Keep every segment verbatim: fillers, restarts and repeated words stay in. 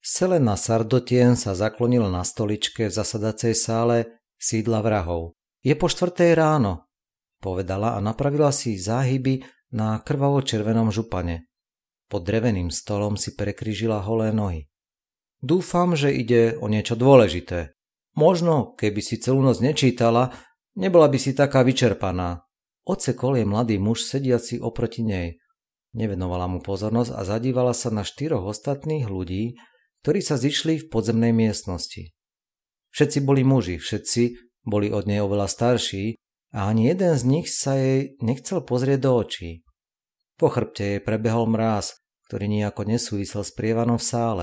Selena Sardotien sa zaklonila na stoličke v zasadacej sále sídla vrahov. Je po štvrtej ráno, povedala a napravila si záhyby na krvavo-červenom župane. Pod dreveným stolom si prekrížila holé nohy. Dúfam, že ide o niečo dôležité. Možno, keby si celú noc nečítala, nebola by si taká vyčerpaná. Odsekol je mladý muž sediaci oproti nej. Nevenovala mu pozornosť a zadívala sa na štyroch ostatných ľudí, ktorí sa zišli v podzemnej miestnosti. Všetci boli muži, všetci boli od nej oveľa starší a ani jeden z nich sa jej nechcel pozrieť do očí. Po chrbte jej prebehol mráz, ktorý nijako nesúvisel s prievanom v sále.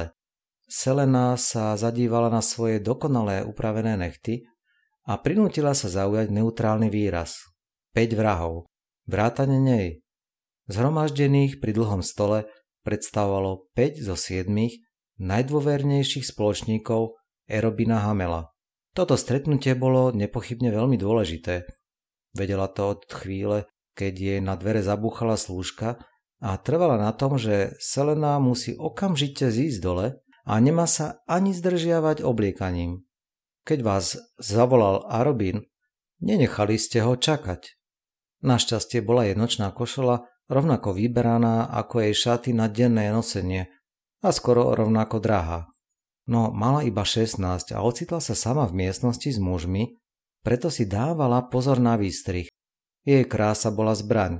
Selena sa zadívala na svoje dokonalé upravené nechty a prinútila sa zaujať neutrálny výraz. Päť vrahov, vrátane nej. Zhromaždených pri dlhom stole predstavovalo päť zo siedmich najdôvernejších spoločníkov Erobina Hamela. Toto stretnutie bolo nepochybne veľmi dôležité. Vedela to od chvíle, keď jej na dvere zabúchala slúžka a trvala na tom, že Selena musí okamžite zísť dole a nemá sa ani zdržiavať obliekaním. Keď vás zavolal Arobin, nenechali ste ho čakať. Našťastie bola jej nočná košela rovnako vyberaná ako jej šaty na denné nosenie a skoro rovnako drahá. No mala iba šestnásť a ocitla sa sama v miestnosti s mužmi, preto si dávala pozor na výstrih. Jej krása bola zbraň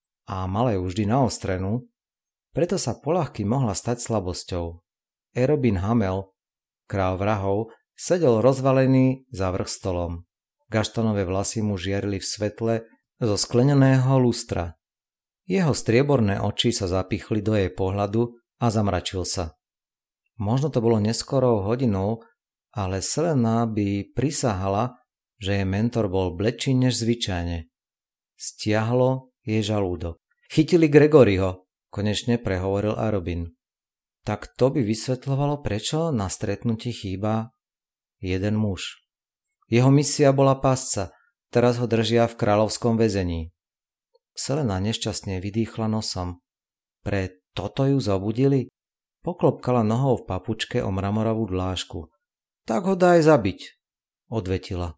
a mala ju vždy naostrenú, preto sa poľahky mohla stať slabosťou. Erobin Hamel, kráľ vrahov, sedel rozvalený za vrch stolom. Gaštanové vlasy mu žiarili v svetle zo skleneného lustra. Jeho strieborné oči sa zapichli do jej pohľadu a zamračil sa. Možno to bolo neskorou hodinou, ale Selena by prisahala, že jej mentor bol bledší než zvyčajne. Stiahlo jej žalúdok. Chytili Gregoryho, konečne prehovoril Arobin. Tak to by vysvetľovalo, prečo na stretnutí chýba jeden muž. Jeho misia bola pásca, teraz ho držia v kráľovskom väzení. Selena nešťastne vydýchla nosom. Pre toto ju zobudili? Poklopkala nohou v papučke o mramorovú dlážku. Tak ho daj zabiť, odvetila.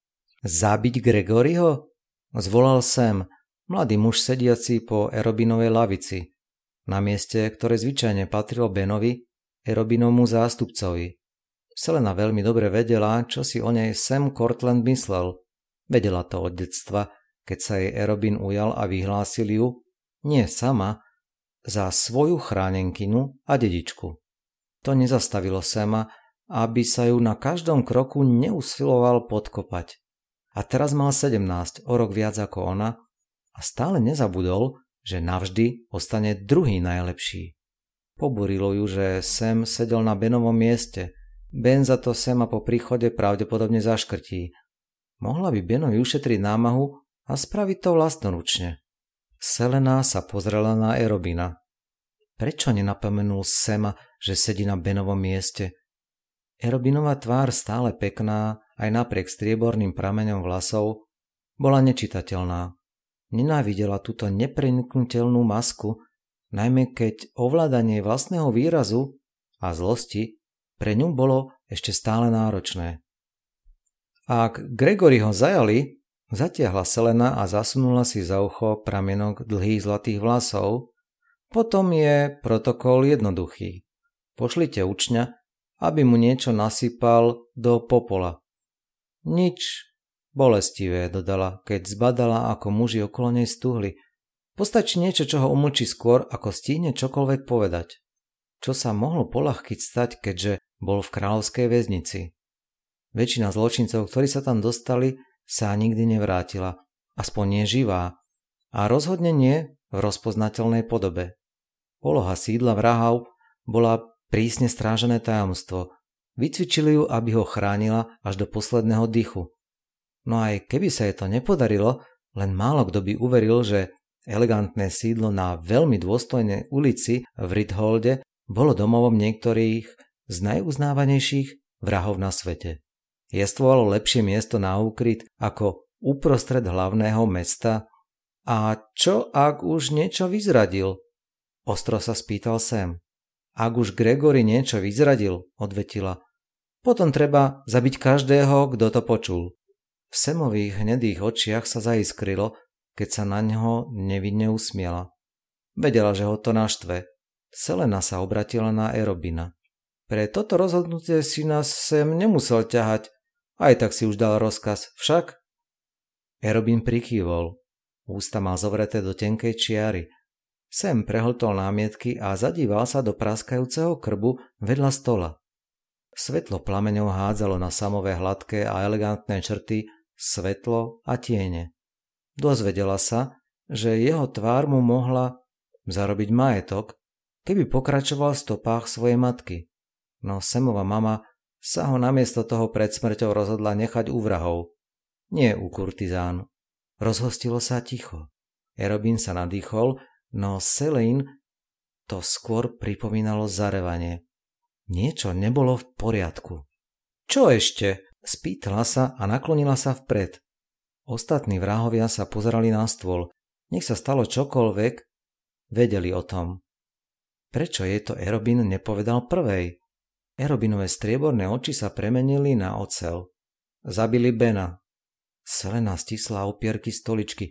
Zabiť Gregoryho? Zvolal Sam, mladý muž sediaci po Erobinovej lavici, na mieste, ktoré zvyčajne patrilo Benovi, Erobinovmu zástupcovi. Selena veľmi dobre vedela, čo si o nej Sam Cortland myslel. Vedela to od detstva, keď sa jej Erobin ujal a vyhlásil ju, nie sama, za svoju chránenkynu a dedičku. To nezastavilo Sama, aby sa ju na každom kroku neusiloval podkopať. A teraz mal sedemnásť, o rok viac ako ona, a stále nezabudol, že navždy ostane druhý najlepší. Pobúrilo ju, že Sam sedel na Benovom mieste. Ben za to Sama po príchode pravdepodobne zaškrtí. Mohla by Benovi ušetriť námahu a spraviť to vlastnoručne. Selena sa pozrela na Erobina. Prečo nenapomenul Sama, že sedí na Benovom mieste? Erobinova tvár, stále pekná, aj napriek strieborným prameňom vlasov, bola nečitateľná. Nenávidela túto nepreniknuteľnú masku, najmä keď ovládanie vlastného výrazu a zlosti pre ňu bolo ešte stále náročné. Ak Gregory ho zajali, zatiahla Selena a zasunula si za ucho pramienok dlhých zlatých vlasov, potom je protokol jednoduchý. Pošlite učňa, aby mu niečo nasypal do popola. Nič bolestivé, dodala, keď zbadala, ako muži okolo nej stuhli. Postačí niečo, čo ho umlčí skôr, ako stihne čokoľvek povedať. Čo sa mohlo poľahkyť stať, keďže bol v kráľovskej väznici. Väčšina zločincov, ktorí sa tam dostali, sa nikdy nevrátila, aspoň nie živá, a rozhodne nie v rozpoznateľnej podobe. Poloha sídla vrahov bola prísne strážené tajomstvo. Vycvičili ju, aby ho chránila až do posledného dychu. No aj keby sa jej to nepodarilo, len málo kto by uveril, že elegantné sídlo na veľmi dôstojnej ulici v Ritholde bolo domovom niektorých z najuznávanejších vrahov na svete. Jestvovalo lepšie miesto na úkryt ako uprostred hlavného mesta? A čo, ak už niečo vyzradil? Ostro sa spýtal Sam. Ak už Gregory niečo vyzradil, odvetila, potom treba zabiť každého, kto to počul. V Samových hnedých očiach sa zaiskrilo, keď sa na ňo nevinne usmiela. Vedela, že ho to naštve. Selena sa obratila na Erobina. Pre toto rozhodnutie si nás sem nemusel ťahať, aj tak si už dal rozkaz, však? Erobin prikývol. Ústa mal zovreté do tenkej čiary. Sam prehltol námietky a zadíval sa do praskajúceho krbu vedľa stola. Svetlo plameňov hádzalo na Samové hladké a elegantné črty, svetlo a tiene. Dozvedela sa, že jeho tvár mu mohla zarobiť majetok, keby pokračoval v stopách svojej matky. No Samova mama sa ho namiesto toho pred smrťou rozhodla nechať u vrahov. Nie u kurtizánu. Rozhostilo sa ticho. Erobin sa nadýchol, no Selene to skôr pripomínalo zarevanie. Niečo nebolo v poriadku. Čo ešte? Spýtala sa a naklonila sa vpred. Ostatní vrahovia sa pozerali na stôl. Nech sa stalo čokoľvek, vedeli o tom. Prečo jej to Erobin nepovedal prvej? Erobinové strieborné oči sa premenili na oceľ. Zabili Bena. Selena stisla opierky stoličky.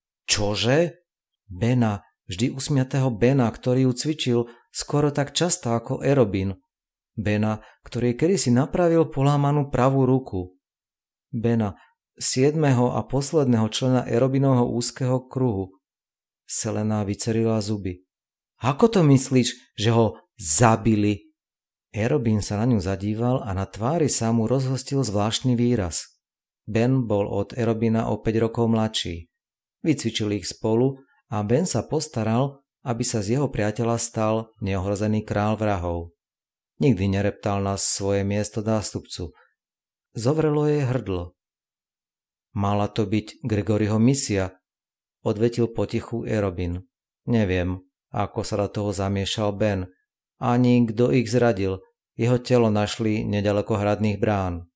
Čože? Bena, vždy usmiatého Bena, ktorý ju cvičil skoro tak často ako Erobin. Bena, ktorý kedysi napravil polámanú pravú ruku. Bena, siedmeho a posledného člena Erobinovho úzkeho kruhu. Selena vycerila zuby. Ako to myslíš, že ho zabili? Erobin sa na ňu zadíval a na tvári sa mu rozhostil zvláštny výraz. Ben bol od Erobina o päť rokov mladší. Vycvičili ich spolu a Ben sa postaral, aby sa z jeho priateľa stal neohrozený král vrahov. Nikdy nereptal na svoje miesto nástupcu. Zovrelo jej hrdlo. Mala to byť Gregoryho misia, odvetil potichu Erobin. Neviem, ako sa do toho zamiešal Ben, ani kto ich zradil. Jeho telo našli nedaleko hradných brán.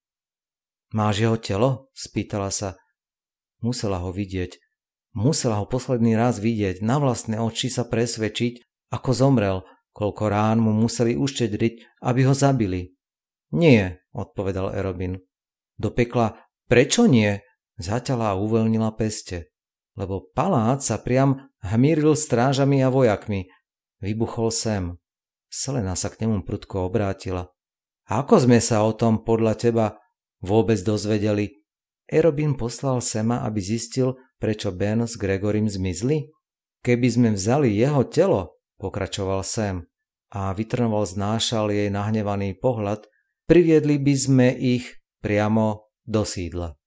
Máš jeho telo? Spýtala sa. Musela ho vidieť. Musela ho posledný raz vidieť, na vlastné oči sa presvedčiť, ako zomrel, koľko rán mu museli uštedriť, aby ho zabili. Nie, odpovedal Erobin. Do pekla, prečo nie? Zaťala a uvoľnila peste. Lebo palác sa priam hmíril strážami a vojakmi. Vybuchol Sam. Selena sa k nemu prudko obrátila. Ako sme sa o tom podľa teba vôbec dozvedeli? Erobin poslal Sama, aby zistil, prečo Ben s Gregorym zmizli? Keby sme vzali jeho telo, pokračoval Sam, a Vytrnoval znášal jej nahnevaný pohľad, priviedli by sme ich priamo do sídla.